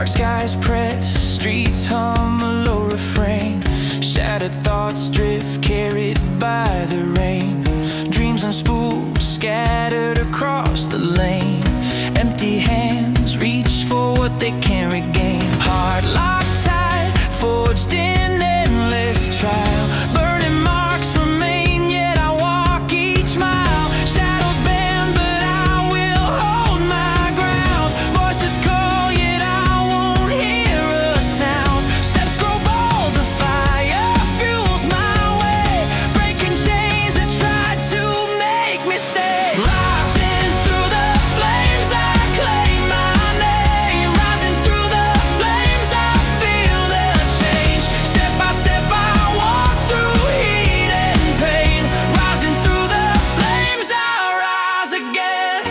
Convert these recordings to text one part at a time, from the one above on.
Dark skies press, streets hum a low refrain. Shattered thoughts drift, carried by the rain. Dreams unspooled, scattered across the lane. Empty hands reach for what they can't regain. Heart locked tight, forged in endless trial. Burning marks remain, yet I walk each mile. Shadows bend, but I will hold my ground. Voices call, yet I won't hear a sound. Steps grow bold, the fire fuels my way. Breaking chains that tried to make me stay. Rising through the flames, I claim my name. Rising through the flames, I feel the change. Step by step I walk through heat and pain. Rising through the flames, I rise again.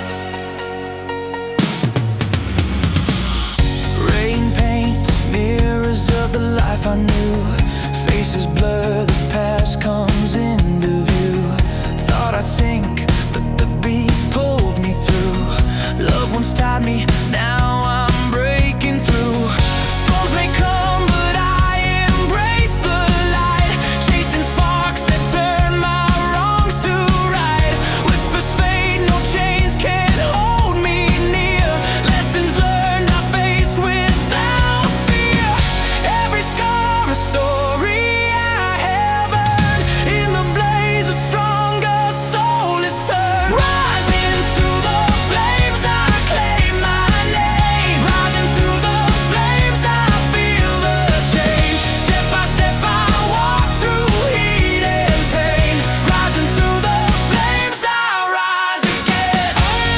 Rain paints mirrors of the life I knew. Faces blur, the past comes into view. Thought I'd sink, but the beat pulled me through. Loved ones tied me, now I'm breaking through. Storms may come, but I embrace the light. Chasing sparks that turn my wrongs to right. Whispers fade, no chains can hold me near. Lessons learned I face without fear. Every scar a story I have earned. In the blaze a stronger soul is turned. Rising through the flames, I claim my name. Rising through the flames, I feel the change. Step by step I walk through heat and pain. Rising through the flames, I rise again.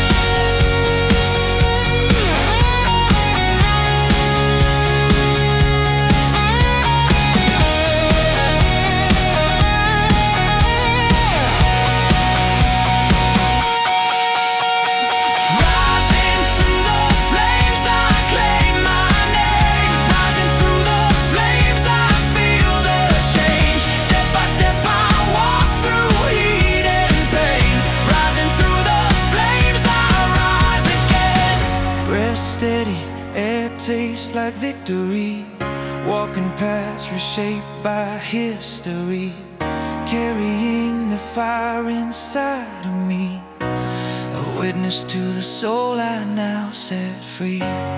Rising through the flames, I claim my name. Rising through the flames, I feel the change. Step by step I walk through heat and pain. Rising through the flames, I rise again. Breath steady, air tastes like victory. Walking past reshaped by history. Carrying the fire inside of me. A witness to the soul I now set free.